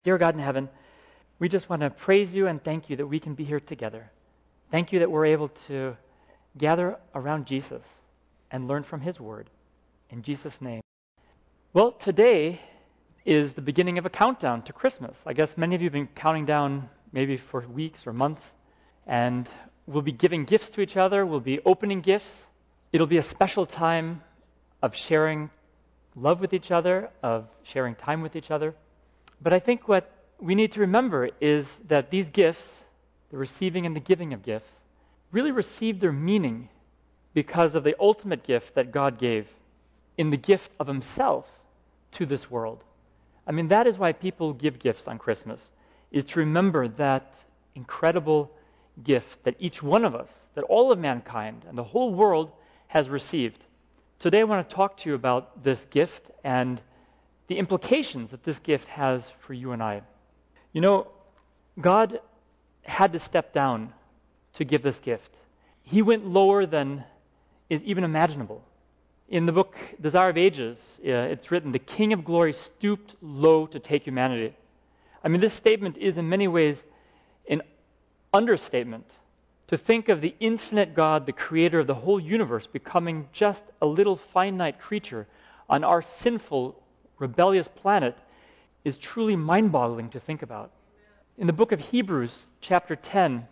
Dear God in heaven, we just want to praise you and thank you that we can be here together. Thank you that we're able to gather around Jesus and learn from his word. In Jesus' name. Well, today is the beginning of a countdown to Christmas. I guess many of you have been counting down maybe for weeks or months, and we'll be giving gifts to each other. We'll be opening gifts. It'll be a special time of sharing love with each other, of sharing time with each other. But I think what we need to remember is that these gifts, the receiving and the giving of gifts, really received their meaning because of the ultimate gift that God gave in the gift of himself to this world. I mean, that is why people give gifts on Christmas, is to remember that incredible gift that each one of us, that all of mankind and the whole world has received. Today I want to talk to you about this gift and the implications that this gift has for you and I. You know, God had to step down to give this gift. He went lower than is even imaginable. In the book Desire of Ages, it's written, "The King of Glory stooped low to take humanity." I mean, this statement is in many ways an understatement. To think of the infinite God, the creator of the whole universe, becoming just a little finite creature on our sinful, rebellious planet is truly mind-boggling to think about. In the book of Hebrews, chapter 10,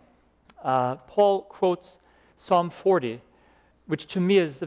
Paul quotes Psalm 40, which to me is a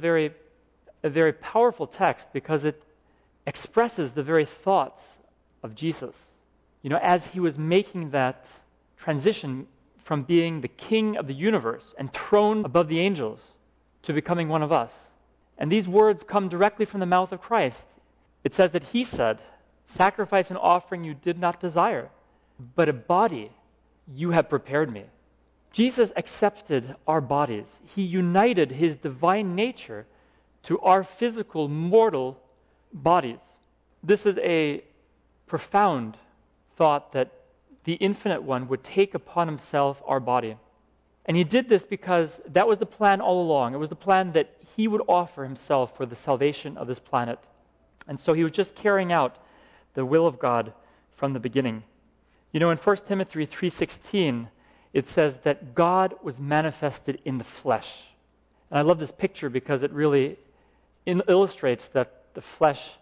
very powerful text because it expresses the very thoughts of Jesus. You know, as he was making that transition from being the king of the universe and throned above the angels to becoming one of us. And these words come directly from the mouth of Christ. It says that he said, "Sacrifice and offering you did not desire, but a body you have prepared me." Jesus accepted our bodies. He united his divine nature to our physical, mortal bodies. This is a profound thought that the Infinite One would take upon himself our body. And he did this because that was the plan all along. It was the plan that he would offer himself for the salvation of this planet. And so he was just carrying out the will of God from the beginning. You know, in 1 Timothy 3:16, it says that God was manifested in the flesh. And I love this picture because it really illustrates that the flesh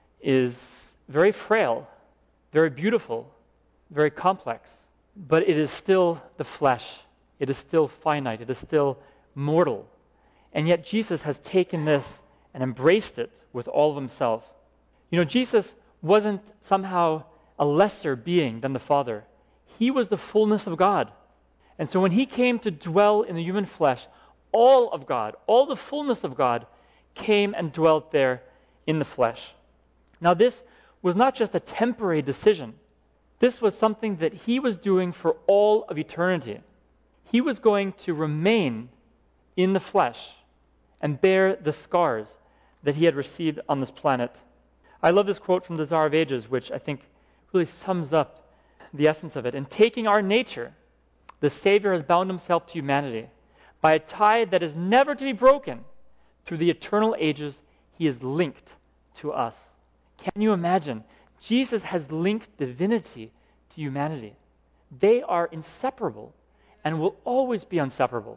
is very frail, very beautiful, very complex, but it is still the flesh. It is still finite. It is still mortal. And yet Jesus has taken this and embraced it with all of himself. You know, Jesus wasn't somehow a lesser being than the Father. He was the fullness of God. And so when he came to dwell in the human flesh, all of God, all the fullness of God came and dwelt there in the flesh. Now this was not just a temporary decision. This was something that he was doing for all of eternity. He was going to remain in the flesh and bear the scars that he had received on this planet. I love this quote from the Desire of Ages, which I think really sums up the essence of it. "In taking our nature, the Savior has bound himself to humanity. By a tie that is never to be broken, through the eternal ages, he is linked to us." Can you imagine? Jesus has linked divinity to humanity. They are inseparable and will always be inseparable.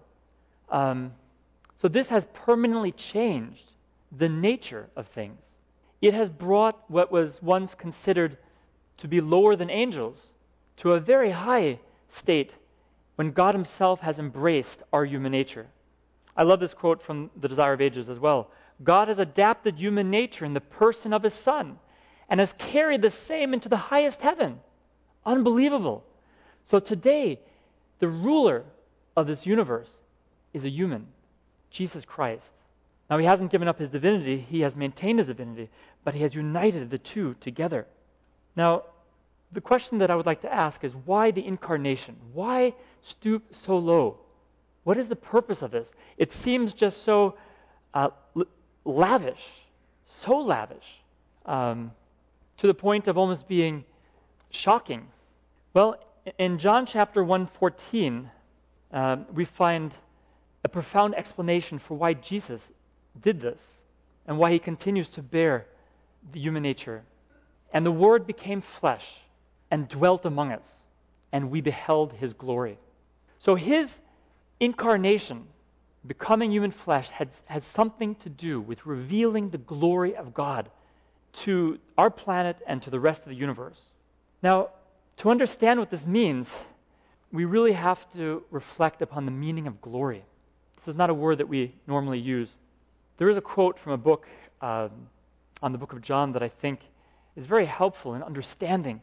So this has permanently changed the nature of things. It has brought what was once considered to be lower than angels to a very high state when God himself has embraced our human nature. I love this quote from the Desire of Ages as well. "God has adapted human nature in the person of his Son and has carried the same into the highest heaven." Unbelievable. So today, the ruler of this universe is a human, Jesus Christ. Now, he hasn't given up his divinity, he has maintained his divinity, but he has united the two together. Now, the question that I would like to ask is, why the incarnation? Why stoop so low? What is the purpose of this? It seems just so lavish, to the point of almost being shocking. Well, in John chapter 1:14, we find a profound explanation for why Jesus did this and why he continues to bear the human nature. "And the Word became flesh and dwelt among us, and we beheld his glory. So his incarnation, becoming human flesh, has something to do with revealing the glory of God to our planet and to the rest of the universe. Now, to understand what this means, we really have to reflect upon the meaning of glory. This is not a word that we normally use. There is a quote from a book on the book of John that I think is very helpful in understanding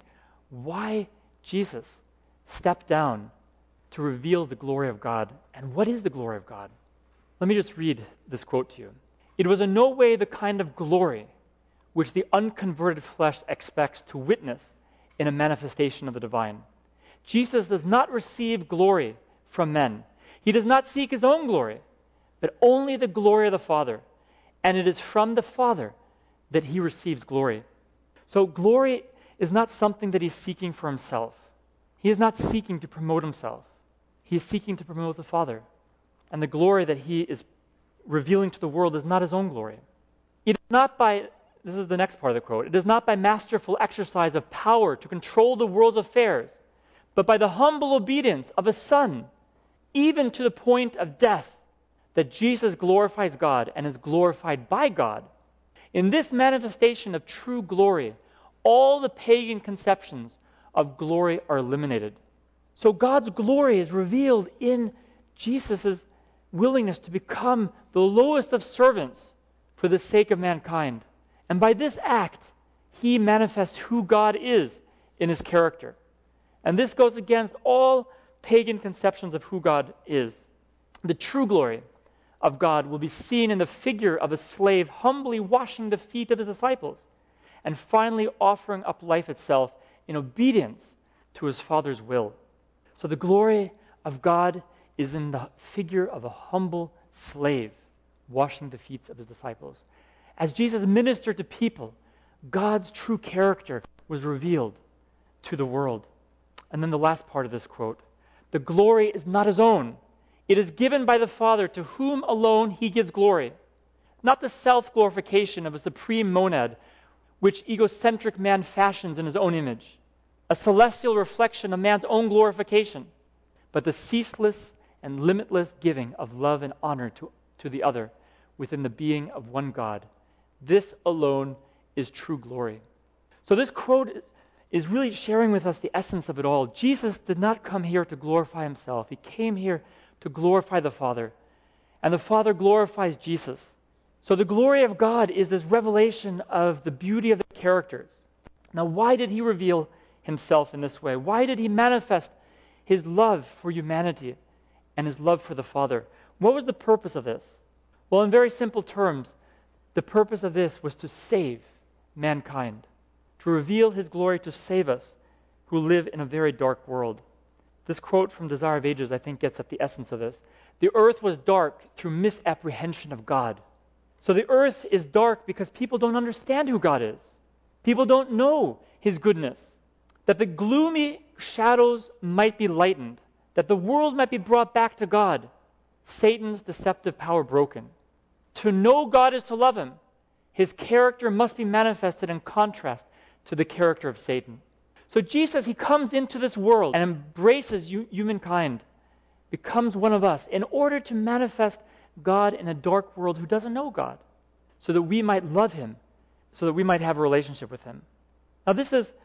why Jesus stepped down to reveal the glory of God. And what is the glory of God? Let me just read this quote to you. "It was in no way the kind of glory which the unconverted flesh expects to witness in a manifestation of the divine. Jesus does not receive glory from men. He does not seek his own glory, but only the glory of the Father. And it is from the Father that he receives glory." So glory is not something that he's seeking for himself. He is not seeking to promote himself. He is seeking to promote the Father. And the glory that he is revealing to the world is not his own glory. It is not by, this is the next part of the quote, "It is not by masterful exercise of power to control the world's affairs, but by the humble obedience of a Son, even to the point of death, that Jesus glorifies God and is glorified by God. In this manifestation of true glory, all the pagan conceptions of glory are eliminated." So God's glory is revealed in Jesus' willingness to become the lowest of servants for the sake of mankind. And by this act, he manifests who God is in his character. And this goes against all pagan conceptions of who God is. The true glory of God will be seen in the figure of a slave humbly washing the feet of his disciples, and finally offering up life itself in obedience to his Father's will. So the glory of God is in the figure of a humble slave washing the feet of his disciples. As Jesus ministered to people, God's true character was revealed to the world. And then the last part of this quote, "The glory is not his own. It is given by the Father, to whom alone he gives glory." Not the self-glorification of a supreme monad, which egocentric man fashions in his own image, a celestial reflection of man's own glorification, but the ceaseless and limitless giving of love and honor to the other within the being of one God. This alone is true glory. So this quote is really sharing with us the essence of it all. Jesus did not come here to glorify himself. He came here to glorify the Father. And the Father glorifies Jesus. So the glory of God is this revelation of the beauty of the characters. Now, why did he reveal himself in this way? Why did he manifest his love for humanity and his love for the Father? What was the purpose of this? Well, in very simple terms, the purpose of this was to save mankind, to reveal his glory to save us who live in a very dark world. This quote from Desire of Ages, I think, gets at the essence of this. "The earth was dark through misapprehension of God." So the earth is dark because people don't understand who God is. People don't know his goodness. That the gloomy shadows might be lightened, that the world might be brought back to God. Satan's deceptive power broken. To know God is to love him. His character must be manifested in contrast to the character of Satan. So Jesus, he comes into this world and embraces humankind, becomes one of us in order to manifest God in a dark world who doesn't know God, so that we might love him, so that we might have a relationship with him. Now this is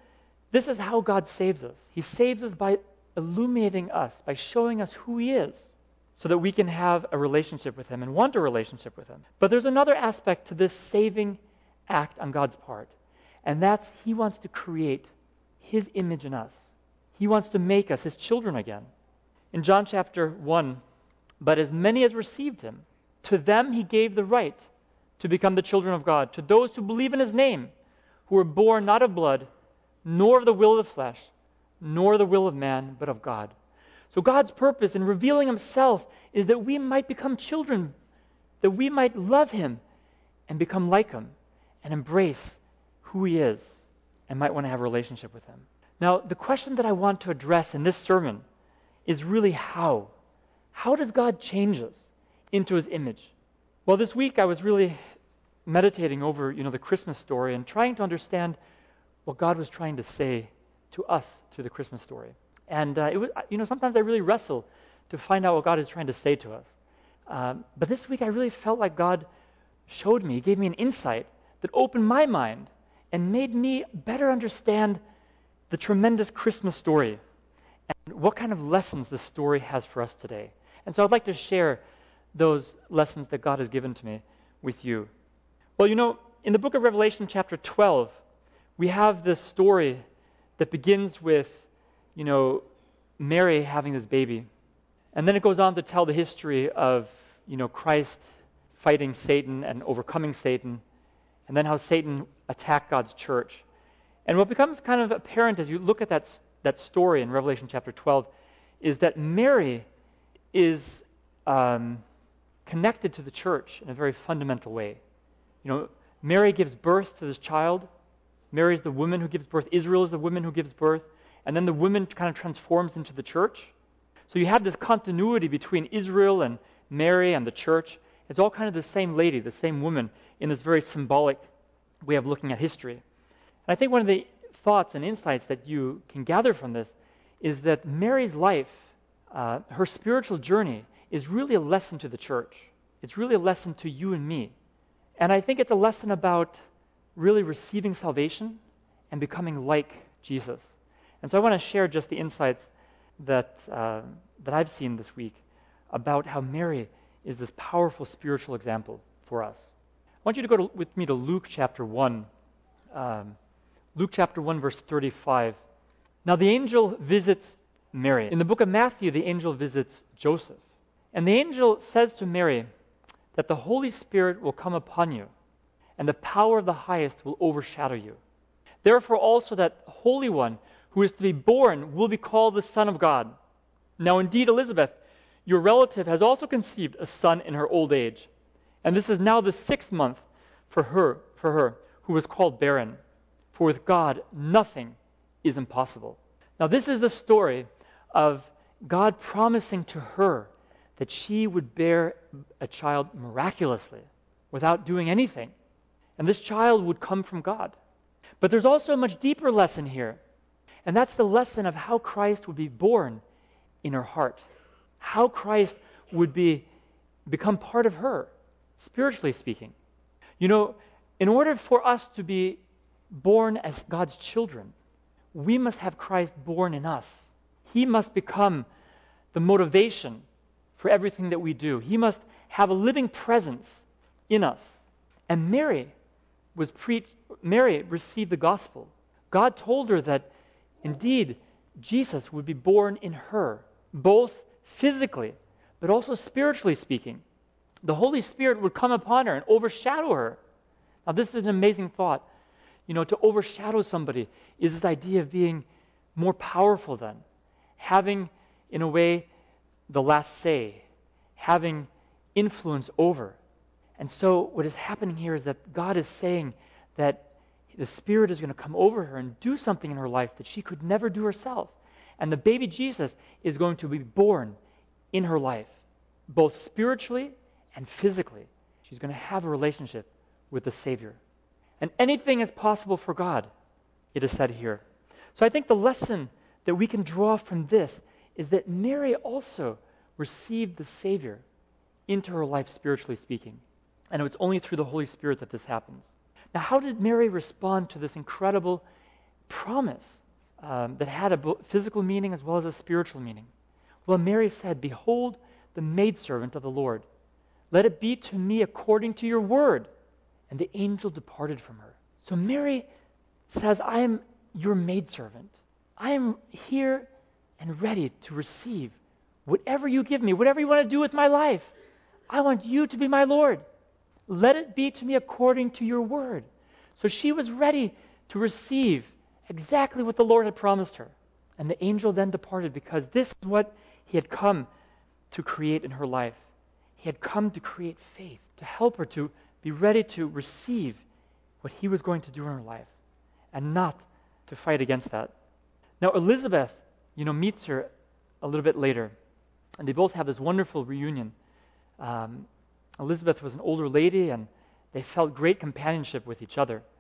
how God saves us. He saves us by illuminating us, by showing us who he is, so that we can have a relationship with him and want a relationship with him. But there's another aspect to this saving act on God's part, and that's he wants to create his image in us. He wants to make us his children again. In John chapter 1, "But as many as received him, to them he gave the right to become the children of God, to those who believe in his name, who were born not of blood, nor of the will of the flesh, nor the will of man, but of God." So God's purpose in revealing himself is that we might become children, that we might love him and become like him and embrace who he is and might want to have a relationship with him. Now, the question that I want to address in this sermon is really how. How does God change us into his image? Well, this week I was really meditating over, the Christmas story and trying to understand what God was trying to say to us through the Christmas story. And sometimes I really wrestle to find out what God is trying to say to us. But this week I really felt like God showed me, gave me an insight that opened my mind and made me better understand the tremendous Christmas story and what kind of lessons the story has for us today. And so I'd like to share those lessons that God has given to me with you. Well, in the book of Revelation chapter 12, we have this story that begins with, Mary having this baby. And then it goes on to tell the history of, Christ fighting Satan and overcoming Satan, and then how Satan attacked God's church. And what becomes kind of apparent as you look at that story in Revelation chapter 12 is that Mary is connected to the church in a very fundamental way. Mary gives birth to this child. Mary is the woman who gives birth. Israel is the woman who gives birth. And then the woman kind of transforms into the church. So you have this continuity between Israel and Mary and the church. It's all kind of the same lady, the same woman, in this very symbolic way of looking at history. And I think one of the thoughts and insights that you can gather from this is that Mary's life, her spiritual journey, is really a lesson to the church. It's really a lesson to you and me. And I think it's a lesson about really receiving salvation and becoming like Jesus. And so I want to share just the insights that I've seen this week about how Mary is this powerful spiritual example for us. I want you to go with me to Luke chapter 1. Luke chapter 1, verse 35. Now the angel visits Mary. In the book of Matthew, the angel visits Joseph. And the angel says to Mary that the Holy Spirit will come upon you, and the power of the highest will overshadow you. Therefore also that Holy One who is to be born will be called the Son of God. Now indeed Elizabeth, your relative, has also conceived a son in her old age, and this is now the 6th month for her who was called barren. For with God nothing is impossible. Now this is the story of God promising to her that she would bear a child miraculously without doing anything. And this child would come from God. But there's also a much deeper lesson here. And that's the lesson of how Christ would be born in her heart. How Christ would become part of her, spiritually speaking. In order for us to be born as God's children, we must have Christ born in us. He must become the motivation for everything that we do. He must have a living presence in us. And Mary received the gospel. God told her that indeed Jesus would be born in her, both physically but also spiritually speaking. The Holy Spirit would come upon her and overshadow her. Now this is an amazing thought. To overshadow somebody is this idea of being more powerful than, having, in a way, the last say, having influence over. And so what is happening here is that God is saying that the Spirit is going to come over her and do something in her life that she could never do herself. And the baby Jesus is going to be born in her life, both spiritually and physically. She's going to have a relationship with the Savior. And anything is possible for God, it is said here. So I think the lesson that we can draw from this is that Mary also received the Savior into her life, spiritually speaking. And it was only through the Holy Spirit that this happens. Now, how did Mary respond to this incredible promise that had a physical meaning as well as a spiritual meaning? Well, Mary said, "Behold, the maidservant of the Lord. Let it be to me according to your word." And the angel departed from her. So Mary says, "I am your maidservant. I am here and ready to receive whatever you give me, whatever you want to do with my life. I want you to be my Lord. Let it be to me according to your word." So she was ready to receive exactly what the Lord had promised her. And the angel then departed because this is what he had come to create in her life. He had come to create faith, to help her to be ready to receive what he was going to do in her life and not to fight against that. Now Elizabeth, meets her a little bit later, and they both have this wonderful reunion. Elizabeth was an older lady, and they felt great companionship with each other.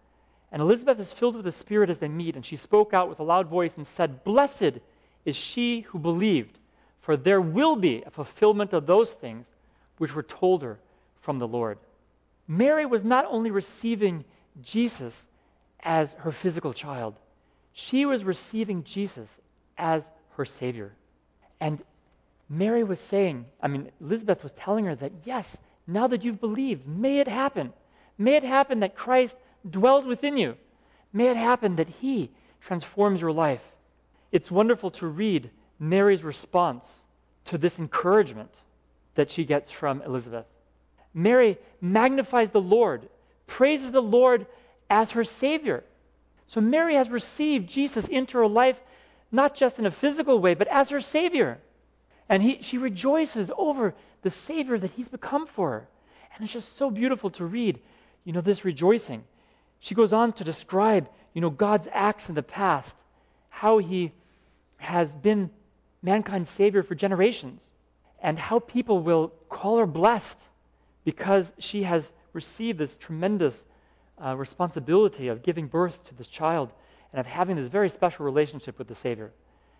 And Elizabeth is filled with the Spirit as they meet, and she spoke out with a loud voice and said, "Blessed is she who believed, for there will be a fulfillment of those things which were told her from the Lord." Mary was not only receiving Jesus as her physical child, she was receiving Jesus as her Savior. And Mary was saying, Elizabeth was telling her that, yes, now that you've believed, may it happen. May it happen that Christ dwells within you. May it happen that He transforms your life. It's wonderful to read Mary's response to this encouragement that she gets from Elizabeth. Mary magnifies the Lord, praises the Lord as her Savior. So Mary has received Jesus into her life, not just in a physical way, but as her Savior. And she rejoices over the Savior that He's become for her. And it's just so beautiful to read, this rejoicing. She goes on to describe, God's acts in the past, how He has been mankind's Savior for generations, and how people will call her blessed because she has received this tremendous responsibility of giving birth to this child and of having this very special relationship with the Savior.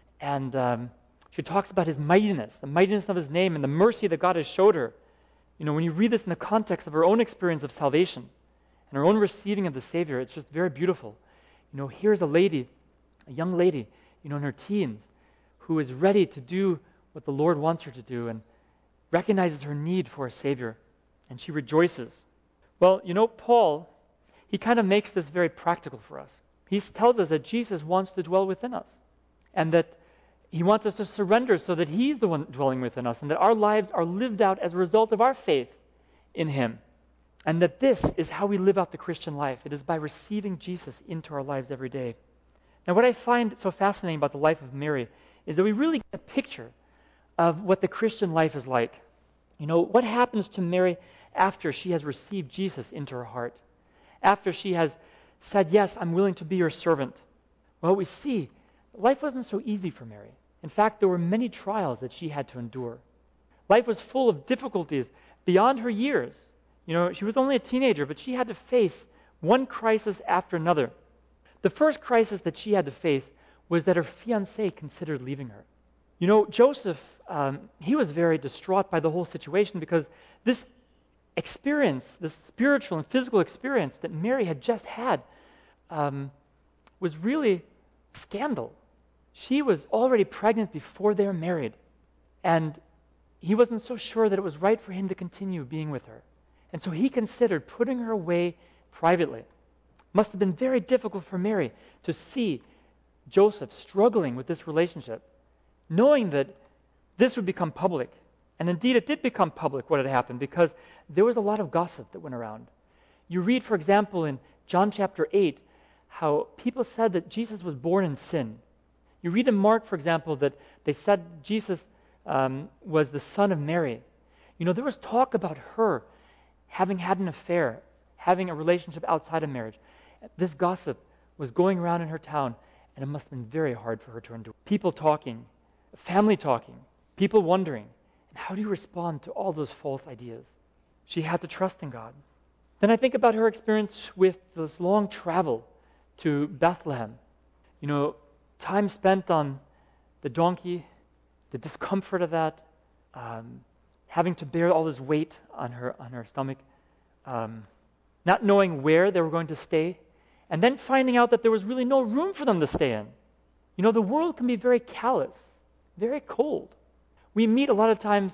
And she talks about His mightiness, the mightiness of His name, and the mercy that God has showed her. When you read this in the context of her own experience of salvation and her own receiving of the Savior, it's just very beautiful. Here's a young lady, in her teens, who is ready to do what the Lord wants her to do and recognizes her need for a Savior, and she rejoices. Well, Paul, he kind of makes this very practical for us. He tells us that Jesus wants to dwell within us, and that He wants us to surrender so that He's the one dwelling within us, and that our lives are lived out as a result of our faith in Him. And that this is how we live out the Christian life. It is by receiving Jesus into our lives every day. Now, what I find so fascinating about the life of Mary is that we really get a picture of what the Christian life is like. What happens to Mary after she has received Jesus into her heart? After she has said, "Yes, I'm willing to be your servant." Well, we see life wasn't so easy for Mary. In fact, there were many trials that she had to endure. Life was full of difficulties beyond her years. She was only a teenager, but she had to face one crisis after another. The first crisis that she had to face was that her fiancé considered leaving her. Joseph, he was very distraught by the whole situation because this experience, this spiritual and physical experience that Mary had just had, was really scandal. She was already pregnant before they were married, and he wasn't so sure that it was right for him to continue being with her. And so he considered putting her away privately. Must have been very difficult for Mary to see Joseph struggling with this relationship, knowing that this would become public. And indeed, it did become public what had happened, because there was a lot of gossip that went around. You read, for example, in John chapter 8, how people said that Jesus was born in sin. You read in Mark, for example, that they said Jesus was the son of Mary. There was talk about her having had an affair, having a relationship outside of marriage. This gossip was going around in her town, and it must have been very hard for her to endure. People talking, family talking, people wondering. And how do you respond to all those false ideas? She had to trust in God. Then I think about her experience with this long travel to Bethlehem. Time spent on the donkey, the discomfort of that, having to bear all this weight on her stomach, not knowing where they were going to stay, and then finding out that there was really no room for them to stay in. The world can be very callous, very cold. We meet a lot of times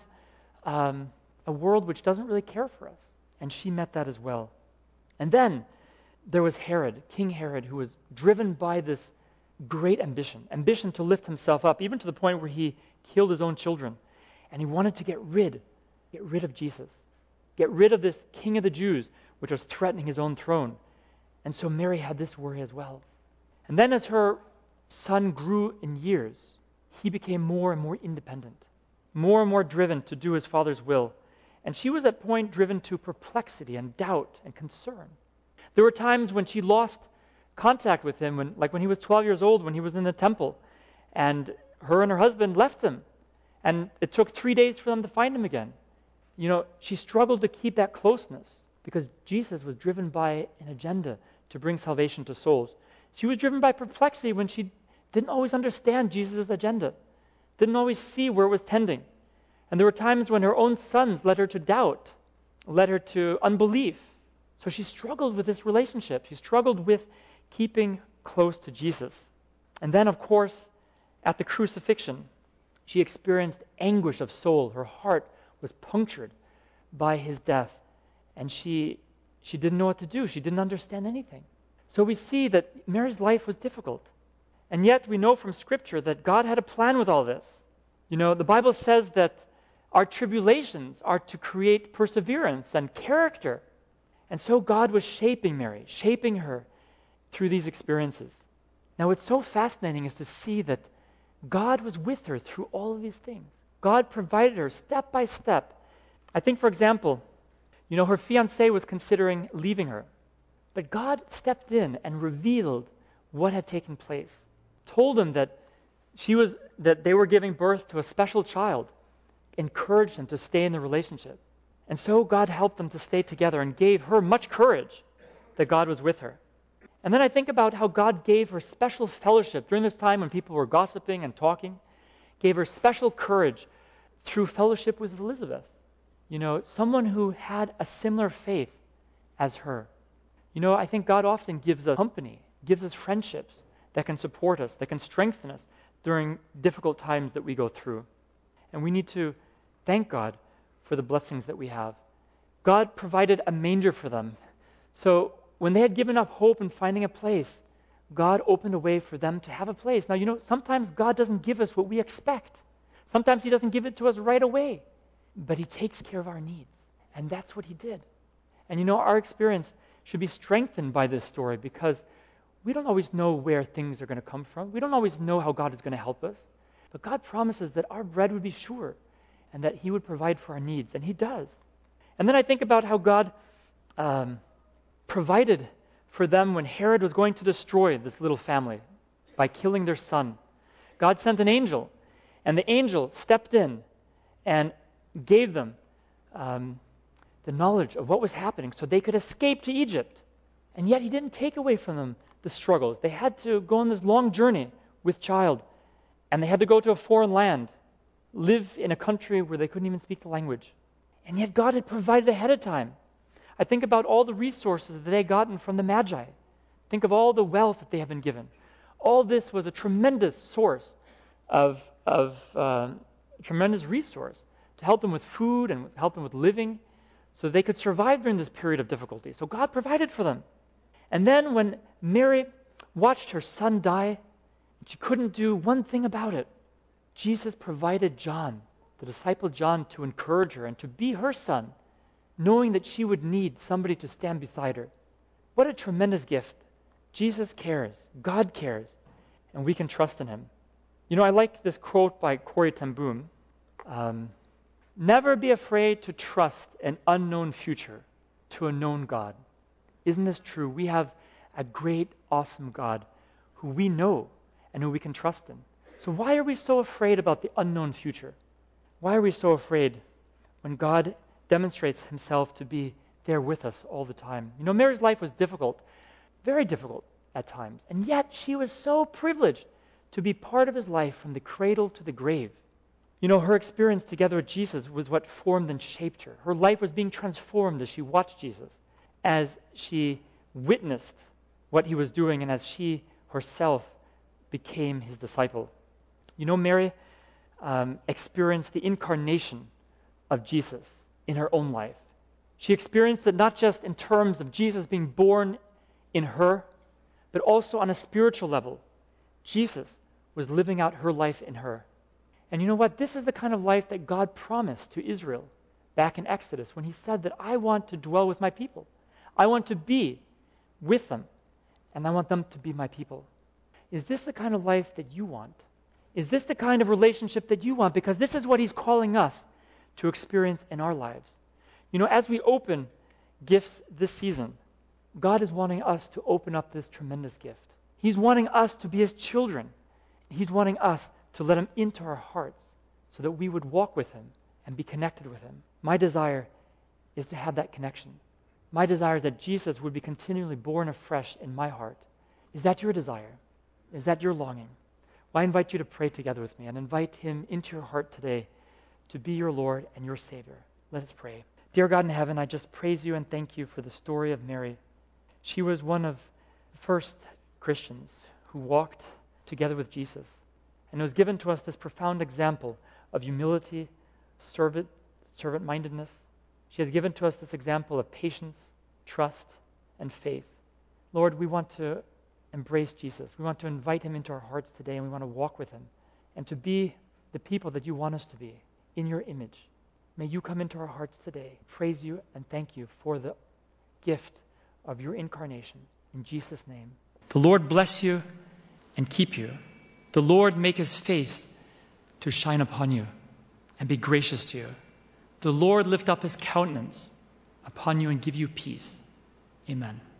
a world which doesn't really care for us, and she met that as well. And then there was Herod, King Herod, who was driven by this great ambition to lift himself up, even to the point where he killed his own children. And he wanted to get rid of Jesus, get rid of this King of the Jews, which was threatening his own throne. And so Mary had this worry as well. And then as her son grew in years, he became more and more independent, more and more driven to do his father's will. And she was at point driven to perplexity and doubt and concern. There were times when she lost contact with him, when he was 12 years old, when he was in the temple, and her husband left him. And it took 3 days for them to find him again. She struggled to keep that closeness because Jesus was driven by an agenda to bring salvation to souls. She was driven by perplexity when she didn't always understand Jesus' agenda, didn't always see where it was tending. And there were times when her own sons led her to doubt, led her to unbelief. So she struggled with this relationship. She struggled with keeping close to Jesus. And then, of course, at the crucifixion, she experienced anguish of soul. Her heart was punctured by his death. And she didn't know what to do. She didn't understand anything. So we see that Mary's life was difficult. And yet we know from Scripture that God had a plan with all this. You know, the Bible says that our tribulations are to create perseverance and character. And so God was shaping Mary, shaping her through these experiences. Now what's so fascinating is to see that God was with her through all of these things. God provided her step by step. I think, for example, you know, her fiancé was considering leaving her. But God stepped in and revealed what had taken place. Told him that they were giving birth to a special child. Encouraged him to stay in the relationship. And so God helped them to stay together and gave her much courage that God was with her. And then I think about how God gave her special fellowship during this time when people were gossiping and talking. Gave her special courage through fellowship with Elizabeth. You know, someone who had a similar faith as her. You know, I think God often gives us company, gives us friendships that can support us, that can strengthen us during difficult times that we go through. And we need to thank God for the blessings that we have. God provided a manger for them. So when they had given up hope in finding a place, God opened a way for them to have a place. Now, you know, sometimes God doesn't give us what we expect. Sometimes He doesn't give it to us right away. But He takes care of our needs. And that's what He did. And you know, our experience should be strengthened by this story because we don't always know where things are going to come from. We don't always know how God is going to help us. But God promises that our bread would be sure and that He would provide for our needs. And He does. And then I think about how God provided for them when Herod was going to destroy this little family by killing their son. God sent an angel, and the angel stepped in and gave them the knowledge of what was happening so they could escape to Egypt. And yet He didn't take away from them the struggles. They had to go on this long journey with child, and they had to go to a foreign land, live in a country where they couldn't even speak the language. And yet God had provided ahead of time. I think about all the resources that they had gotten from the Magi. Think of all the wealth that they have been given. All this was a tremendous source of tremendous resource to help them with food and help them with living so they could survive during this period of difficulty. So God provided for them. And then when Mary watched her son die, she couldn't do one thing about it. Jesus provided John, the disciple John, to encourage her and to be her son, knowing that she would need somebody to stand beside her. What a tremendous gift. Jesus cares. God cares. And we can trust in Him. You know, I like this quote by Corrie ten Boom. Never be afraid to trust an unknown future to a known God. Isn't this true? We have a great, awesome God who we know and who we can trust in. So why are we so afraid about the unknown future? Why are we so afraid when God demonstrates Himself to be there with us all the time? You know, Mary's life was difficult, very difficult at times, and yet she was so privileged to be part of His life from the cradle to the grave. You know, her experience together with Jesus was what formed and shaped her. Her life was being transformed as she watched Jesus, as she witnessed what He was doing, and as she herself became His disciple. You know, Mary experienced the incarnation of Jesus in her own life. She experienced it not just in terms of Jesus being born in her, but also on a spiritual level. Jesus was living out her life in her. And you know what? This is the kind of life that God promised to Israel back in Exodus when He said that I want to dwell with my people. I want to be with them, and I want them to be my people. Is this the kind of life that you want? Is this the kind of relationship that you want? Because this is what He's calling us to experience in our lives. You know, as we open gifts this season, God is wanting us to open up this tremendous gift. He's wanting us to be His children. He's wanting us to let Him into our hearts so that we would walk with Him and be connected with Him. My desire is to have that connection. My desire is that Jesus would be continually born afresh in my heart. Is that your desire? Is that your longing? Well, I invite you to pray together with me and invite him into your heart today to be your Lord and your Savior. Let us pray. Dear God in heaven, I just praise you and thank you for the story of Mary. She was one of the first Christians who walked together with Jesus. And it was given to us this profound example of humility, servant-mindedness. She has given to us this example of patience, trust, and faith. Lord, we want to embrace Jesus. We want to invite him into our hearts today, and we want to walk with him and to be the people that you want us to be in your image. May you come into our hearts today. Praise you and thank you for the gift of your incarnation. In Jesus' name. The Lord bless you and keep you. The Lord make his face to shine upon you and be gracious to you. The Lord lift up his countenance upon you and give you peace. Amen.